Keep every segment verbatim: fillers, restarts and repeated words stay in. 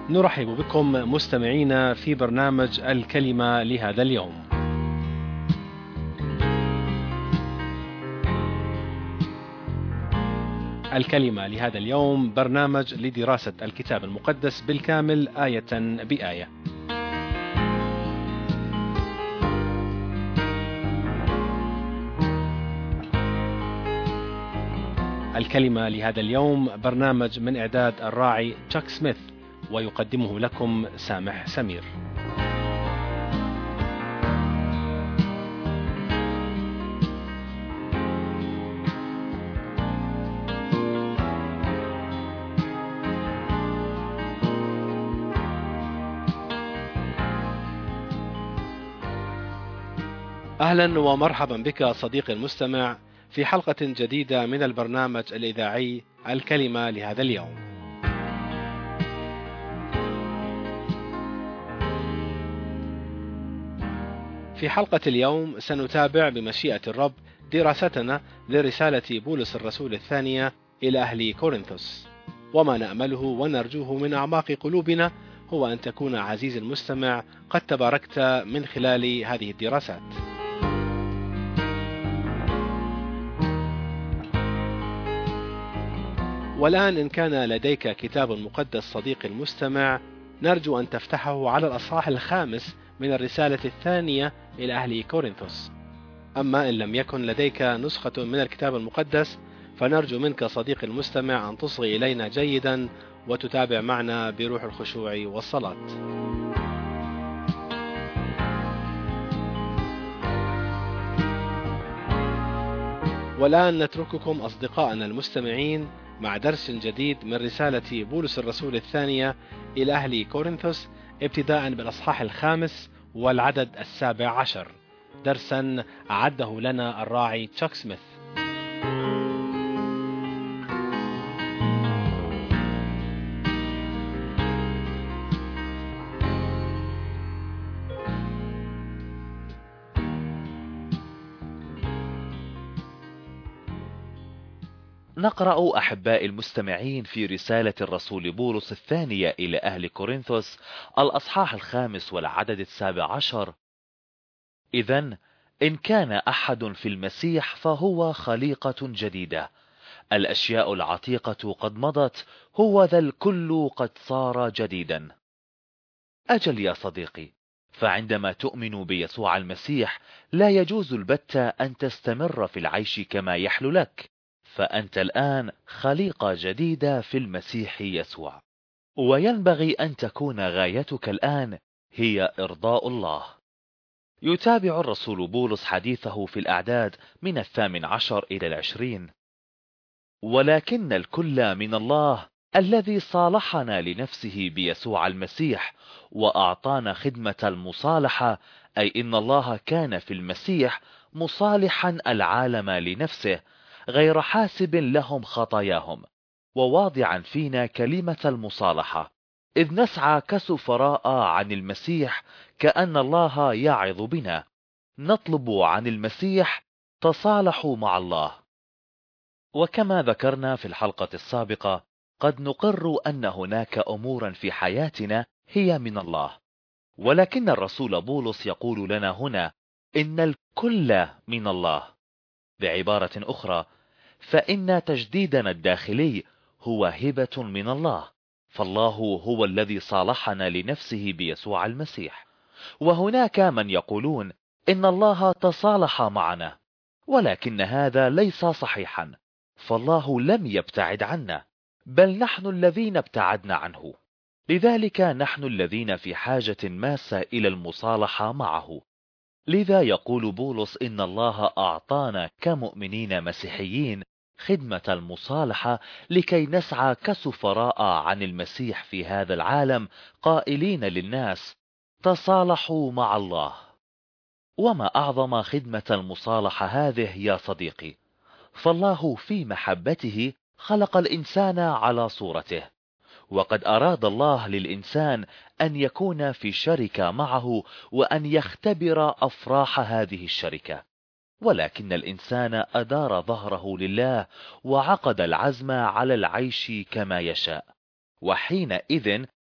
نرحب بكم مستمعينا في برنامج الكلمة لهذا اليوم. الكلمة لهذا اليوم برنامج لدراسة الكتاب المقدس بالكامل آية بآية. الكلمة لهذا اليوم برنامج من إعداد الراعي تشاك سميث، ويقدمه لكم سامح سمير. أهلا ومرحبا بك صديقي المستمع في حلقة جديدة من البرنامج الإذاعي الكلمة لهذا اليوم. في حلقة اليوم سنتابع بمشيئة الرب دراستنا لرسالة بولس الرسول الثانية إلى أهل كورنثوس، وما نأمله ونرجوه من أعماق قلوبنا هو أن تكون عزيزي المستمع قد تباركت من خلال هذه الدراسات. والآن إن كان لديك كتاب مقدس صديقي المستمع، نرجو أن تفتحه على الأصحاح الخامس من الرسالة الثانية إلى أهل كورنثوس. أما إن لم يكن لديك نسخة من الكتاب المقدس، فنرجو منك صديقي المستمع أن تصغي إلينا جيدا وتتابع معنا بروح الخشوع والصلاة. والآن نترككم أصدقائنا المستمعين مع درس جديد من رسالة بولس الرسول الثانية إلى أهل كورنثوس، ابتداء بالأصحاح الخامس والعدد السابع عشر، درسا أعده لنا الراعي تشاك سميث. نقرأ أحباء المستمعين في رسالة الرسول بولس الثانية إلى أهل كورنثوس الأصحاح الخامس والعدد السابع عشر: إذن إن كان أحد في المسيح فهو خليقة جديدة، الأشياء العتيقة قد مضت، هو ذا الكل قد صار جديدا. أجل يا صديقي، فعندما تؤمن بيسوع المسيح لا يجوز البتة أن تستمر في العيش كما يحلو لك، فأنت الآن خليقة جديدة في المسيح يسوع، وينبغي أن تكون غايتك الآن هي إرضاء الله. يتابع الرسول بولس حديثه في الأعداد من الثامن عشر إلى العشرين: ولكن الكل من الله الذي صالحنا لنفسه بيسوع المسيح وأعطانا خدمة المصالحة، أي إن الله كان في المسيح مصالحا العالم لنفسه، غير حاسب لهم خطاياهم، وواضعا فينا كلمة المصالحة، إذ نسعى كسفراء عن المسيح كأن الله يعظ بنا، نطلب عن المسيح تصالحوا مع الله. وكما ذكرنا في الحلقة السابقة، قد نقر أن هناك أمورا في حياتنا هي من الله، ولكن الرسول بولس يقول لنا هنا إن الكل من الله. بعبارة أخرى، فإن تجديدنا الداخلي هو هبة من الله، فالله هو الذي صالحنا لنفسه بيسوع المسيح. وهناك من يقولون إن الله تصالح معنا، ولكن هذا ليس صحيحا، فالله لم يبتعد عنا، بل نحن الذين ابتعدنا عنه. لذلك نحن الذين في حاجة ماسة إلى المصالحة معه. لذا يقول بولس إن الله أعطانا كمؤمنين مسيحيين خدمة المصالحة لكي نسعى كسفراء عن المسيح في هذا العالم، قائلين للناس تصالحوا مع الله. وما أعظم خدمة المصالحة هذه يا صديقي، فالله في محبته خلق الإنسان على صورته، وقد أراد الله للإنسان أن يكون في شركة معه وأن يختبر أفراح هذه الشركة، ولكن الإنسان أدار ظهره لله وعقد العزم على العيش كما يشاء، وحينئذ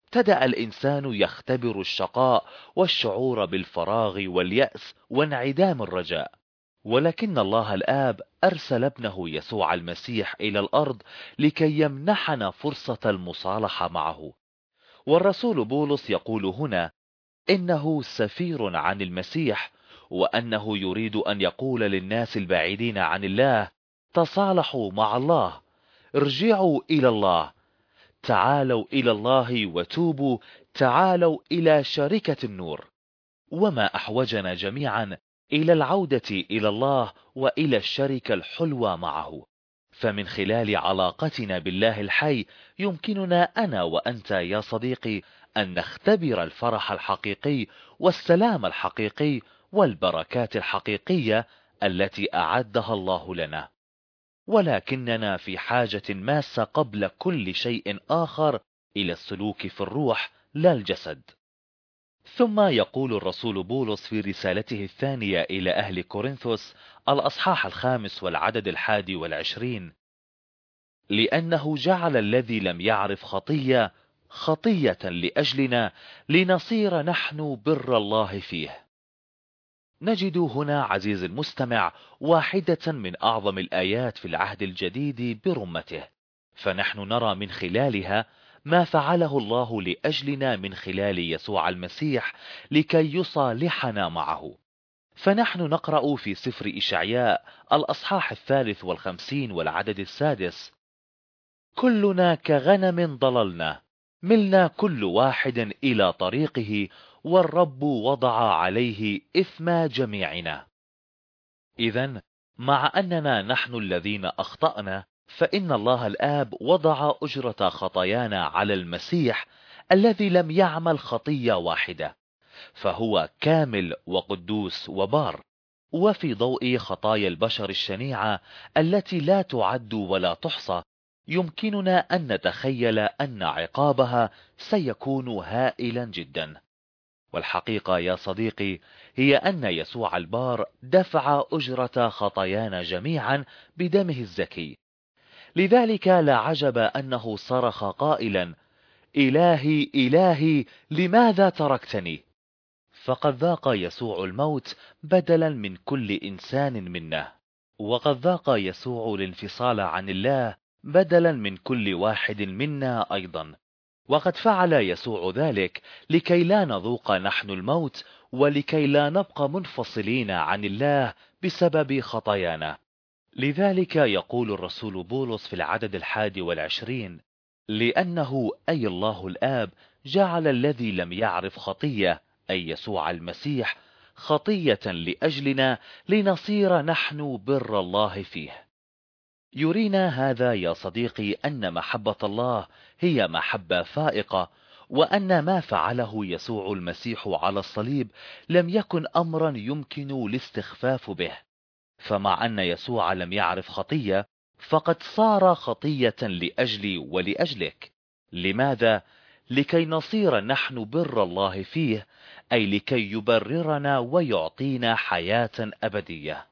ابتدأ الإنسان يختبر الشقاء والشعور بالفراغ واليأس وانعدام الرجاء، ولكن الله الآب أرسل ابنه يسوع المسيح إلى الأرض لكي يمنحنا فرصة المصالحة معه. والرسول بولس يقول هنا إنه سفير عن المسيح، وأنه يريد أن يقول للناس البعيدين عن الله: تصالحوا مع الله، ارجعوا إلى الله، تعالوا إلى الله وتوبوا، تعالوا إلى شركة النور. وما أحوجنا جميعا إلى العودة إلى الله وإلى الشركة الحلوة معه. فمن خلال علاقتنا بالله الحي يمكننا أنا وأنت يا صديقي أن نختبر الفرح الحقيقي والسلام الحقيقي والبركات الحقيقية التي أعدها الله لنا. ولكننا في حاجة ماسة قبل كل شيء آخر إلى السلوك في الروح لا الجسد. ثم يقول الرسول بولس في رسالته الثانية إلى أهل كورنثوس الأصحاح الخامس والعدد الحادي والعشرين: لأنه جعل الذي لم يعرف خطية خطية لأجلنا لنصير نحن بر الله فيه. نجد هنا عزيز المستمع واحدة من أعظم الآيات في العهد الجديد برمته، فنحن نرى من خلالها ما فعله الله لأجلنا من خلال يسوع المسيح لكي يصالحنا معه. فنحن نقرأ في سفر إشعياء الأصحاح الثالث والخمسين والعدد السادس: كلنا كغنم ضللنا، ملنا كل واحد إلى طريقه، والرب وضع عليه إثم جميعنا. إذن مع أننا نحن الذين أخطأنا، فإن الله الآب وضع أجرة خطايانا على المسيح الذي لم يعمل خطية واحدة، فهو كامل وقدوس وبار. وفي ضوء خطايا البشر الشنيعة التي لا تعد ولا تحصى، يمكننا أن نتخيل أن عقابها سيكون هائلا جدا. والحقيقة يا صديقي هي أن يسوع البار دفع أجرة خطايانا جميعا بدمه الزكي. لذلك لا عجب أنه صرخ قائلا: إلهي إلهي لماذا تركتني؟ فقد ذاق يسوع الموت بدلا من كل إنسان منا، وقد ذاق يسوع الانفصال عن الله بدلا من كل واحد منا أيضا. وقد فعل يسوع ذلك لكي لا نذوق نحن الموت، ولكي لا نبقى منفصلين عن الله بسبب خطايانا. لذلك يقول الرسول بولس في العدد الحادي والعشرين: لأنه أي الله الآب جعل الذي لم يعرف خطية أي يسوع المسيح خطية لأجلنا لنصير نحن بر الله فيه. يرينا هذا يا صديقي أن محبة الله هي محبة فائقة، وأن ما فعله يسوع المسيح على الصليب لم يكن أمرا يمكن الاستخفاف به. فمع أن يسوع لم يعرف خطية، فقد صار خطية لأجلي ولأجلك. لماذا؟ لكي نصير نحن بر الله فيه، أي لكي يبررنا ويعطينا حياة أبدية.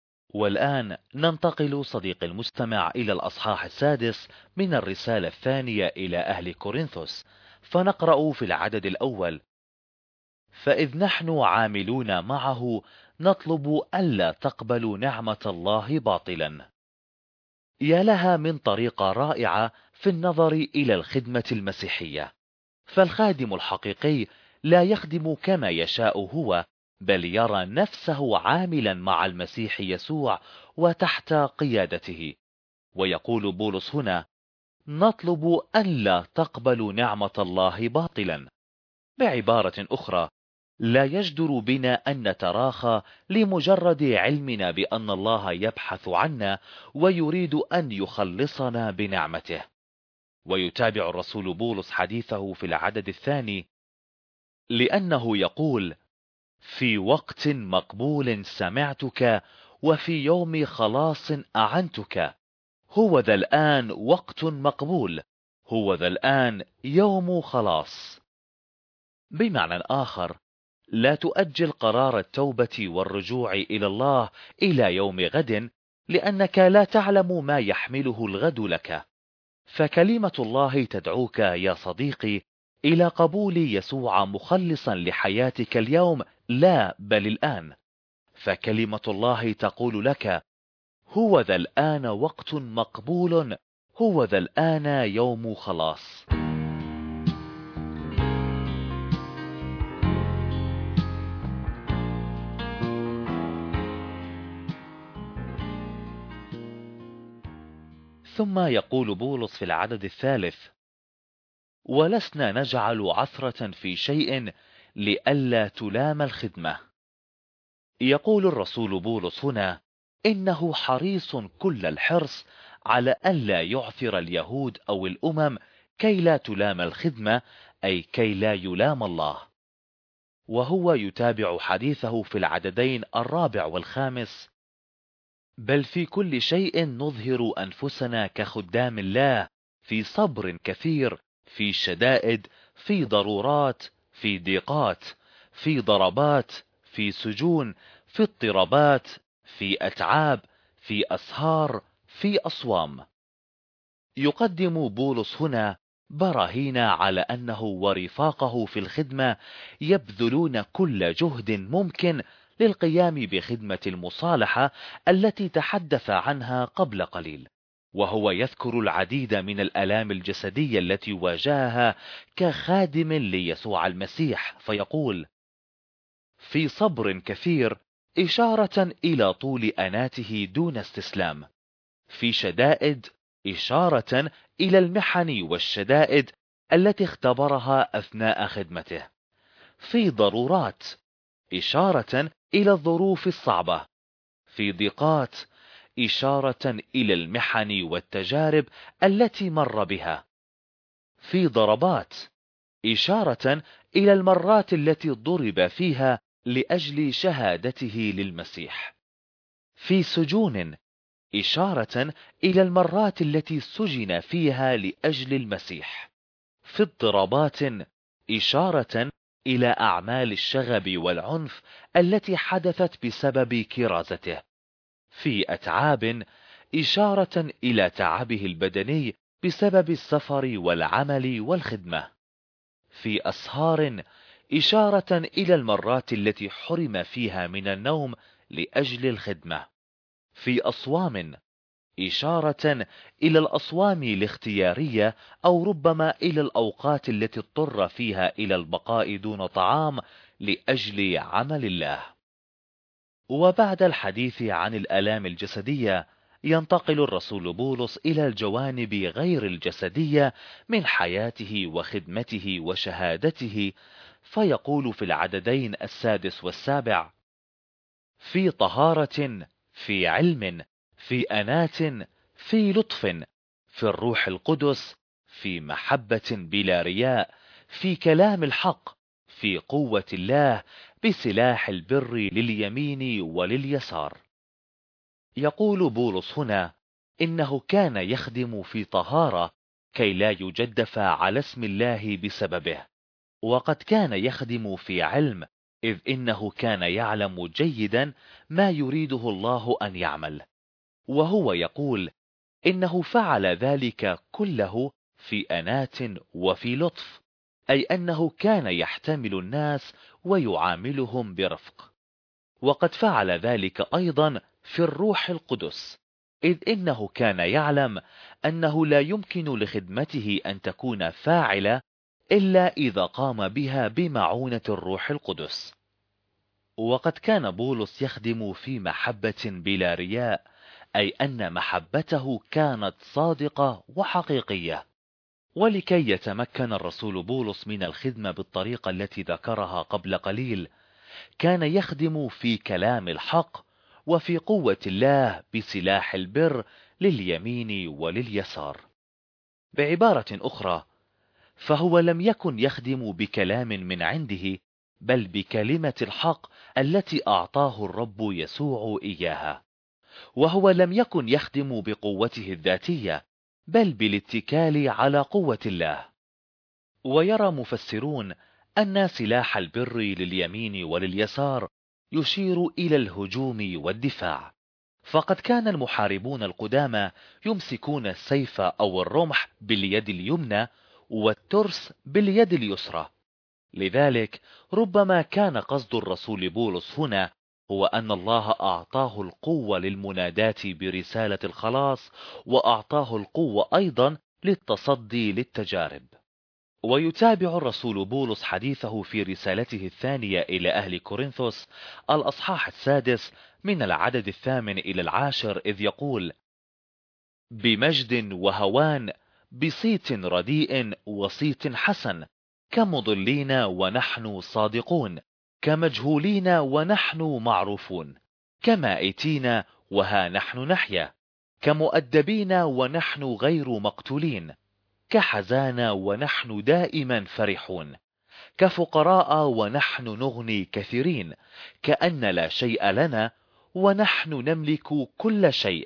والآن ننتقل صديق المستمع إلى الأصحاح السادس من الرسالة الثانية إلى أهل كورنثوس، فنقرأ في العدد الأول: فإذ نحن عاملون معه نطلب ألا تقبلوا نعمة الله باطلا. يا لها من طريقة رائعة في النظر إلى الخدمة المسيحية. فالخادم الحقيقي لا يخدم كما يشاء هو، بل يرى نفسه عاملا مع المسيح يسوع وتحت قيادته. ويقول بولس هنا: نطلب أن لا تقبلوا نعمة الله باطلا. بعبارة أخرى، لا يجدر بنا أن نتراخى لمجرد علمنا بأن الله يبحث عنا ويريد أن يخلصنا بنعمته. ويتابع الرسول بولس حديثه في العدد الثاني، لأنه يقول: في وقت مقبول سمعتك، وفي يوم خلاص أعنتك. هو ذا الآن وقت مقبول، هو ذا الآن يوم خلاص. بمعنى آخر، لا تؤجل قرار التوبة والرجوع إلى الله إلى يوم غد، لأنك لا تعلم ما يحمله الغد لك. فكلمة الله تدعوك يا صديقي إلى قبول يسوع مخلصا لحياتك اليوم، لا بل الآن. فكلمة الله تقول لك: هو ذا الآن وقت مقبول، هو ذا الآن يوم خلاص. ثم يقول بولس في العدد الثالث: ولسنا نجعل عثرة في شيء لئلا تلام الخدمة. يقول الرسول بولس هنا إنه حريص كل الحرص على ألا يعثر اليهود أو الأمم كي لا تلام الخدمة، أي كي لا يلام الله. وهو يتابع حديثه في العددين الرابع والخامس: بل في كل شيء نظهر أنفسنا كخدام الله، في صبر كثير، في شدائد، في ضرورات، في ضيقات، في ضربات، في سجون، في اضطرابات، في أتعاب، في أسهار، في أصوام. يقدم بولس هنا براهين على أنه ورفاقه في الخدمة يبذلون كل جهد ممكن للقيام بخدمة المصالحة التي تحدث عنها قبل قليل. وهو يذكر العديد من الآلام الجسدية التي واجهها كخادم ليسوع المسيح، فيقول: في صبر كثير، إشارة إلى طول أناته دون استسلام. في شدائد، إشارة إلى المحن والشدائد التي اختبرها أثناء خدمته. في ضرورات، إشارة إلى الظروف الصعبة. في ضيقات، إشارة إلى المحن والتجارب التي مر بها. في ضربات، إشارة إلى المرات التي ضرب فيها لأجل شهادته للمسيح. في سجون، إشارة إلى المرات التي سجن فيها لأجل المسيح. في اضطرابات، إشارة إلى أعمال الشغب والعنف التي حدثت بسبب كرازته. في أتعاب، إشارة إلى تعبه البدني بسبب السفر والعمل والخدمة. في أسهار، إشارة إلى المرات التي حرم فيها من النوم لأجل الخدمة. في أصوام، إشارة إلى الأصوام الاختيارية، أو ربما إلى الأوقات التي اضطر فيها إلى البقاء دون طعام لأجل عمل الله. وبعد الحديث عن الآلام الجسدية، ينتقل الرسول بولس إلى الجوانب غير الجسدية من حياته وخدمته وشهادته، فيقول في العددين السادس والسابع: في طهارة، في علم، في أناة، في لطف، في الروح القدس، في محبة بلا رياء، في كلام الحق، في قوة الله، بسلاح البر لليمين ولليسار. يقول بولس هنا إنه كان يخدم في طهارة كي لا يجدف على اسم الله بسببه، وقد كان يخدم في علم، إذ إنه كان يعلم جيدا ما يريده الله أن يعمل. وهو يقول إنه فعل ذلك كله في أناة وفي لطف، أي أنه كان يحتمل الناس ويعاملهم برفق. وقد فعل ذلك أيضا في الروح القدس، إذ إنه كان يعلم أنه لا يمكن لخدمته أن تكون فاعلة إلا إذا قام بها بمعونة الروح القدس. وقد كان بولس يخدم في محبة بلا رياء، أي أن محبته كانت صادقة وحقيقية. ولكي يتمكن الرسول بولس من الخدمة بالطريقة التي ذكرها قبل قليل، كان يخدم في كلام الحق وفي قوة الله بسلاح البر لليمين ولليسار. بعبارة أخرى، فهو لم يكن يخدم بكلام من عنده، بل بكلمة الحق التي أعطاه الرب يسوع إياها. وهو لم يكن يخدم بقوته الذاتية، بل بالاتكال على قوة الله. ويرى مفسرون أن سلاح البر لليمين ولليسار يشير إلى الهجوم والدفاع، فقد كان المحاربون القدامى يمسكون السيف أو الرمح باليد اليمنى، والترس باليد اليسرى. لذلك ربما كان قصد الرسول بولس هنا هو أن الله أعطاه القوة للمناداة برسالة الخلاص، وأعطاه القوة أيضا للتصدي للتجارب. ويتابع الرسول بولس حديثه في رسالته الثانية إلى أهل كورنثوس الأصحاح السادس من العدد الثامن إلى العاشر، إذ يقول: بمجد وهوان، بصيت رديء وصيت حسن، كمضلين ونحن صادقون، كمجهولين ونحن معروفون، كمائتين وها نحن نحيا، كمؤدبين ونحن غير مقتولين، كحزان ونحن دائما فرحون، كفقراء ونحن نغني كثيرين، كأن لا شيء لنا ونحن نملك كل شيء.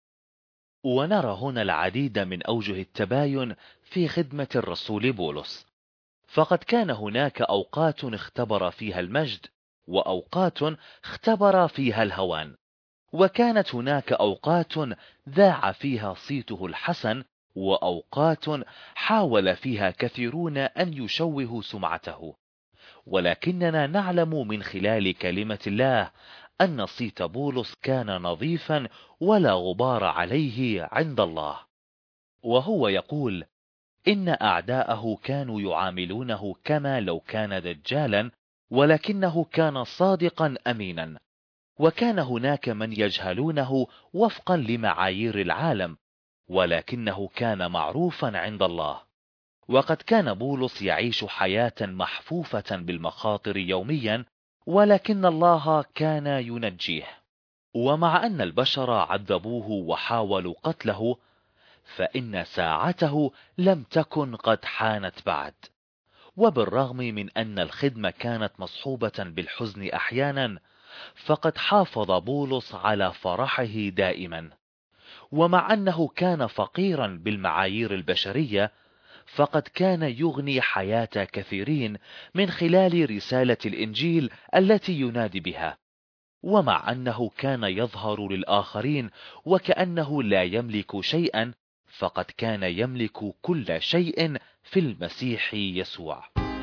ونرى هنا العديد من أوجه التباين في خدمة الرسول بولس، فقد كان هناك أوقات اختبر فيها المجد، وأوقات اختبر فيها الهوان، وكانت هناك أوقات ذاع فيها صيته الحسن، وأوقات حاول فيها كثيرون أن يشوهوا سمعته. ولكننا نعلم من خلال كلمة الله أن صيت بولس كان نظيفا ولا غبار عليه عند الله. وهو يقول إن أعداءه كانوا يعاملونه كما لو كان دجالا، ولكنه كان صادقا أمينا. وكان هناك من يجهلونه وفقا لمعايير العالم، ولكنه كان معروفا عند الله. وقد كان بولس يعيش حياة محفوفة بالمخاطر يوميا، ولكن الله كان ينجيه. ومع أن البشر عذبوه وحاولوا قتله، فإن ساعته لم تكن قد حانت بعد. وبالرغم من أن الخدمة كانت مصحوبة بالحزن أحيانا، فقد حافظ بولس على فرحه دائما. ومع أنه كان فقيرا بالمعايير البشرية، فقد كان يغني حياة كثيرين من خلال رسالة الإنجيل التي ينادي بها. ومع أنه كان يظهر للآخرين وكأنه لا يملك شيئا، فقد كان يملك كل شيء في المسيح يسوع.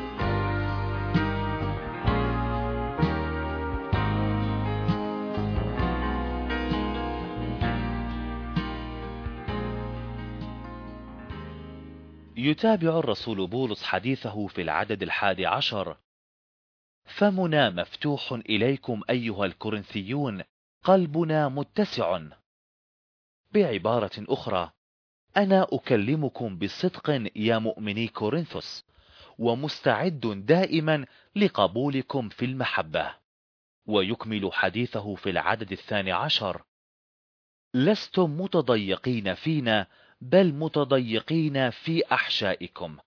يتابع الرسول بولس حديثه في العدد الحادي عشر: فمنا مفتوح إليكم أيها الكورنثيون، قلبنا متسع. بعبارة أخرى، أنا أكلمكم بصدق يا مؤمني كورنثوس، ومستعد دائما لقبولكم في المحبة. ويكمل حديثه في العدد الثاني عشر: لستم متضيقين فينا، بل متضيقين في أحشائكم.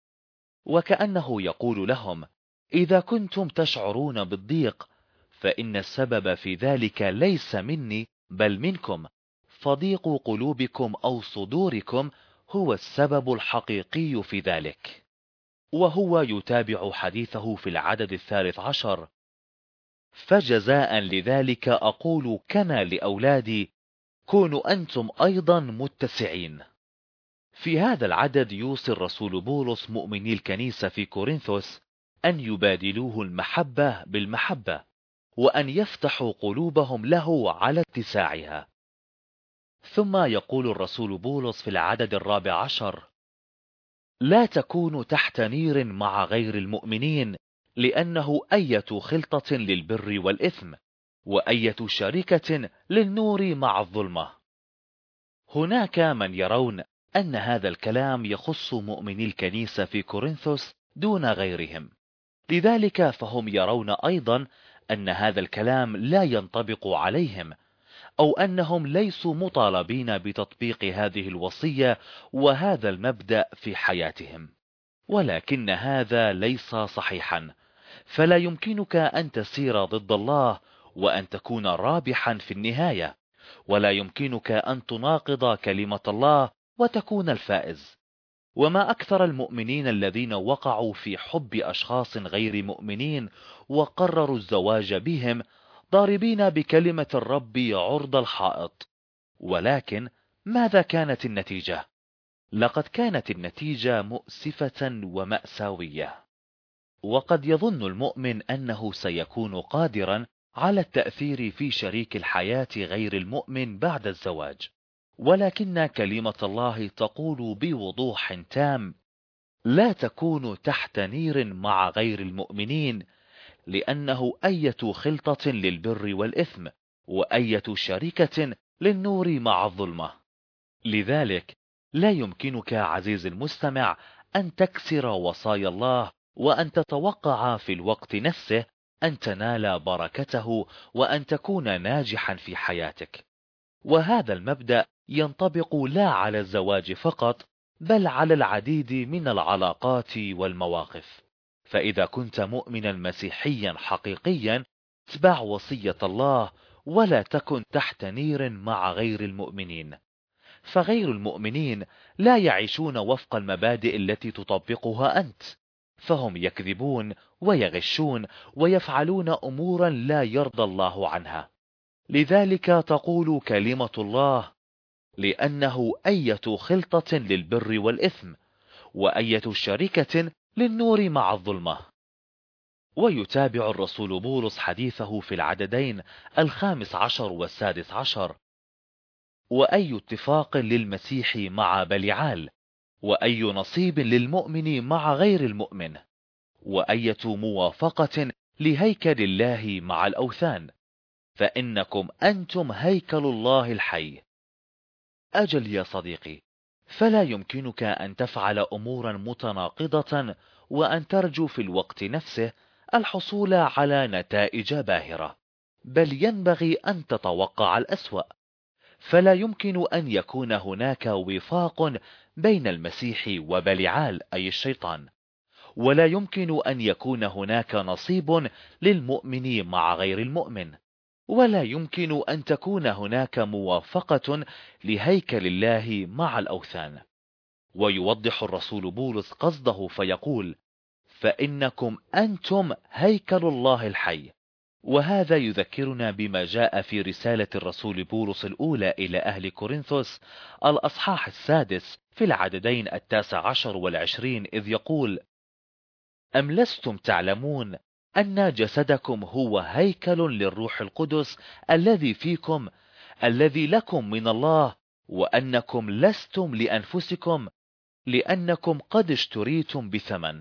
وكأنه يقول لهم: إذا كنتم تشعرون بالضيق، فإن السبب في ذلك ليس مني بل منكم، فضيق قلوبكم أو صدوركم هو السبب الحقيقي في ذلك. وهو يتابع حديثه في العدد الثالث عشر: فجزاء لذلك أقول كما لأولادي، كونوا أنتم أيضا متسعين. في هذا العدد يوصي الرسول بولس مؤمني الكنيسة في كورنثوس أن يبادلوه المحبة بالمحبة، وأن يفتحوا قلوبهم له على اتساعها. ثم يقول الرسول بولس في العدد الرابع عشر: لا تكونوا تحت نير مع غير المؤمنين، لأنه أية خلطة للبر والإثم، وأية شركة للنور مع الظلمة. هناك من يرون أن هذا الكلام يخص مؤمني الكنيسة في كورنثوس دون غيرهم، لذلك فهم يرون أيضا أن هذا الكلام لا ينطبق عليهم، أو أنهم ليسوا مطالبين بتطبيق هذه الوصية وهذا المبدأ في حياتهم. ولكن هذا ليس صحيحا، فلا يمكنك أن تسير ضد الله وأن تكون رابحا في النهاية، ولا يمكنك أن تناقض كلمة الله وتكون الفائز. وما أكثر المؤمنين الذين وقعوا في حب أشخاص غير مؤمنين وقرروا الزواج بهم ضاربين بكلمة الرب عرض الحائط. ولكن ماذا كانت النتيجة؟ لقد كانت النتيجة مؤسفة ومأساوية. وقد يظن المؤمن أنه سيكون قادرا على التأثير في شريك الحياة غير المؤمن بعد الزواج، ولكن كلمة الله تقول بوضوح تام: لا تكونوا تحت نير مع غير المؤمنين، لأنه أية خلطة للبر والإثم، وأية شركة للنور مع الظلمة. لذلك لا يمكنك عزيز المستمع أن تكسر وصايا الله وأن تتوقع في الوقت نفسه أن تنال بركته وأن تكون ناجحا في حياتك. وهذا المبدأ ينطبق لا على الزواج فقط، بل على العديد من العلاقات والمواقف. فإذا كنت مؤمنا مسيحيا حقيقيا، اتبع وصية الله ولا تكن تحت نير مع غير المؤمنين. فغير المؤمنين لا يعيشون وفق المبادئ التي تطبقها أنت، فهم يكذبون ويغشون ويفعلون أمورا لا يرضى الله عنها. لذلك تقول كلمة الله: لأنه أية خلطة للبر والإثم، وأية شركة للنور مع الظلمة. ويتابع الرسول بولس حديثه في العددين الخامس عشر والسادس عشر: وأي اتفاق للمسيح مع بليعال، وأي نصيب للمؤمن مع غير المؤمن، وأية موافقة لهيكل الله مع الأوثان، فإنكم أنتم هيكل الله الحي. أجل يا صديقي، فلا يمكنك أن تفعل أمورا متناقضة وأن ترجو في الوقت نفسه الحصول على نتائج باهرة، بل ينبغي أن تتوقع الأسوأ. فلا يمكن أن يكون هناك وفاق بين المسيح وبليعال أي الشيطان، ولا يمكن أن يكون هناك نصيب للمؤمن مع غير المؤمن، ولا يمكن أن تكون هناك موافقة لهيكل الله مع الأوثان. ويوضح الرسول بولس قصده فيقول: فإنكم أنتم هيكل الله الحي. وهذا يذكرنا بما جاء في رسالة الرسول بولس الأولى إلى أهل كورنثوس الأصحاح السادس في العددين التاسع عشر والعشرين، إذ يقول: أم لستم تعلمون أن جسدكم هو هيكل للروح القدس الذي فيكم، الذي لكم من الله، وأنكم لستم لأنفسكم، لأنكم قد اشتريتم بثمن.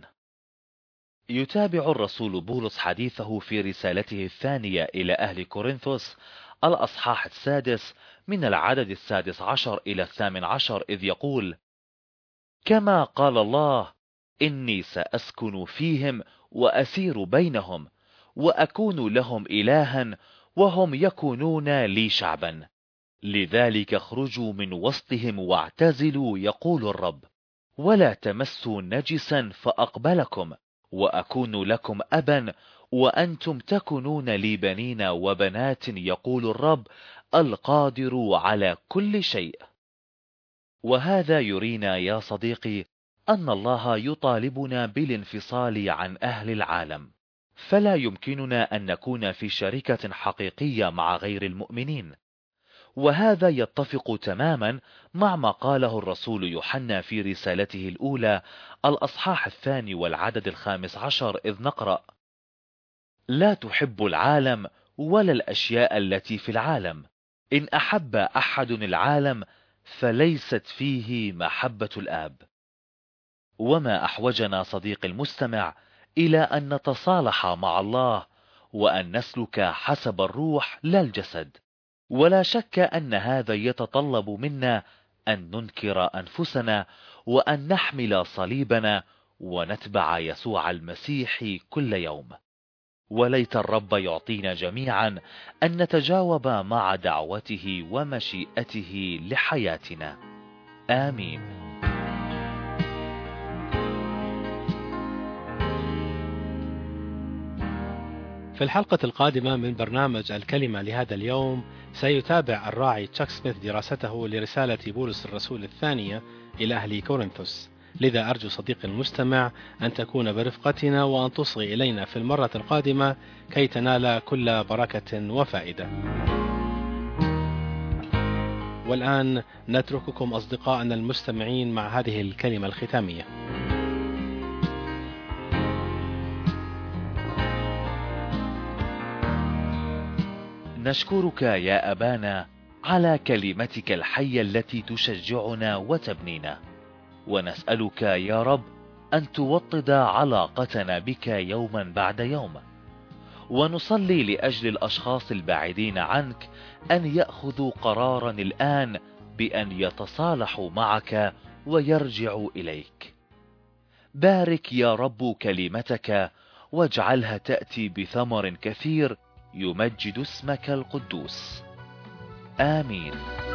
يتابع الرسول بولس حديثه في رسالته الثانية إلى أهل كورنثوس الأصحاح السادس من العدد السادس عشر إلى الثامن عشر، إذ يقول: كما قال الله: إني سأسكن فيهم وأسير بينهم، وأكون لهم إلها وهم يكونون لي شعبا. لذلك اخرجوا من وسطهم واعتزلوا، يقول الرب، ولا تمسوا نجسا فأقبلكم، وأكون لكم أبا وأنتم تكونون لي بنين وبنات، يقول الرب القادر على كل شيء. وهذا يرينا يا صديقي أن الله يطالبنا بالانفصال عن أهل العالم، فلا يمكننا أن نكون في شركة حقيقية مع غير المؤمنين. وهذا يتفق تماما مع ما قاله الرسول يوحنا في رسالته الأولى الأصحاح الثاني والعدد الخامس عشر، إذ نقرأ: لا تحب العالم ولا الأشياء التي في العالم. إن أحب أحد العالم فليست فيه محبة الآب. وما أحوجنا صديق المستمع إلى أن نتصالح مع الله وأن نسلك حسب الروح لا الجسد. ولا شك أن هذا يتطلب منا أن ننكر أنفسنا وأن نحمل صليبنا ونتبع يسوع المسيح كل يوم. وليت الرب يعطينا جميعا أن نتجاوب مع دعوته ومشيئته لحياتنا. آمين. في الحلقة القادمة من برنامج الكلمة لهذا اليوم سيتابع الراعي تشاك سميث دراسته لرسالة بولس الرسول الثانية إلى أهل كورنثوس. لذا أرجو صديقي المستمع أن تكون برفقتنا وأن تصغي إلينا في المرة القادمة كي تنال كل بركة وفائدة. والآن نترككم أصدقائنا المستمعين مع هذه الكلمة الختامية. نشكرك يا أبانا على كلمتك الحية التي تشجعنا وتبنينا، ونسألك يا رب أن توطد علاقتنا بك يوما بعد يوم، ونصلي لأجل الأشخاص البعيدين عنك أن يأخذوا قرارا الآن بأن يتصالحوا معك ويرجعوا إليك. بارك يا رب كلمتك واجعلها تأتي بثمر كثير يمجد اسمك القدوس. آمين.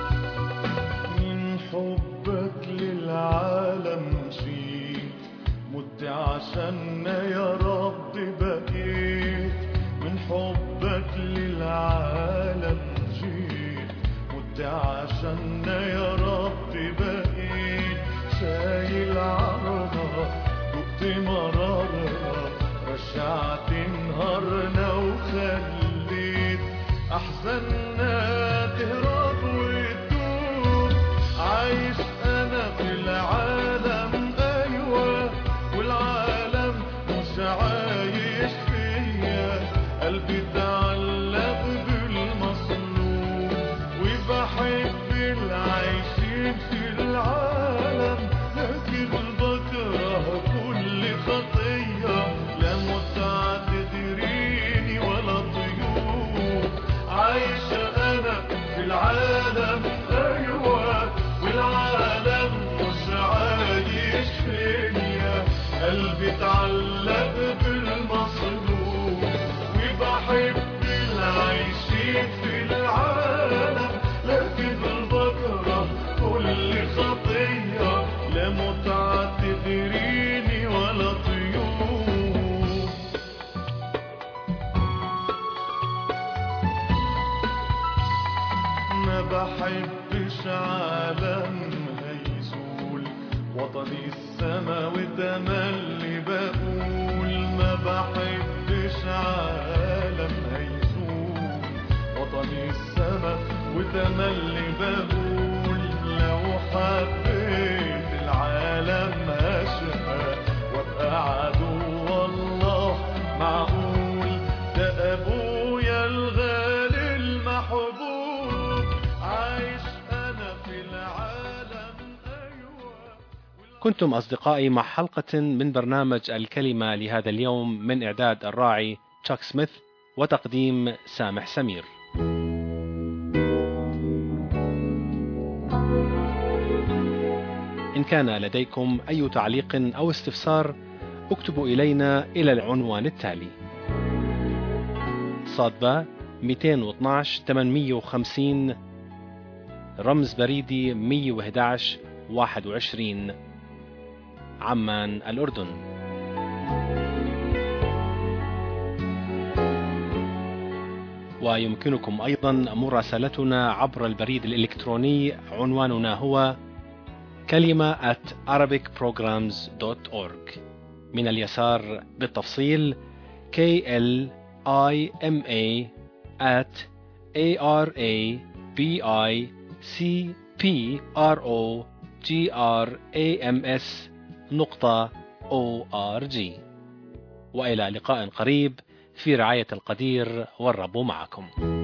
من حبك للعالم جيت، مت عشاننا يا رب بقيت. من حبك للعالم جيت، مت عشاننا يا رب بقيت. شايل عرضها دقت مرارها، رجعت نهارنا وخليت أحزاننا تهرب وتدوب. عايش أنا في العالم أيوة، والعالم مش عايش فيا. قلبي تعلق بالمصلوب، وبحب العايشين في العالم. لكن بكره كل خطية، لا متعة تدريني ولا طيوب. عايش أنا في العالم أيوة، والعالم مش عايش فيا. قلبي تعلق بالمصلوب، وبحب العايشين في العالم. لكن بكره كل خطية، لا متعة تدريني ولا طيوب. ما بحبش عالم هيزول، وطني السما وتملي بقول. ما بحبش عالم هيزول، وطني السما وتملي بقول. لو حبيت العالم هشقى وابقى عدو الله، معقول؟ ده ابويا الغالي المحبوب. عايش انا في العالم ايوه. كنتم أصدقائي مع حلقة من برنامج الكلمة لهذا اليوم، من إعداد الراعي تشاك سميث وتقديم سامح سمير. إن كان لديكم أي تعليق أو استفسار اكتبوا إلينا إلى العنوان التالي: صادبة مئتين واثناشر ثمانمئة وخمسين، رمز بريدي مئة وأحد عشر واحد وعشرين، عمان الأردن. ويمكنكم أيضا مراسلتنا عبر البريد الإلكتروني، عنواننا هو كلمة at arabic programs dot org. من اليسار بالتفصيل K L I M A at A R A B I C P R O G R A M S نقطة O R G. وإلى لقاء قريب في رعاية القدير، والرب معكم.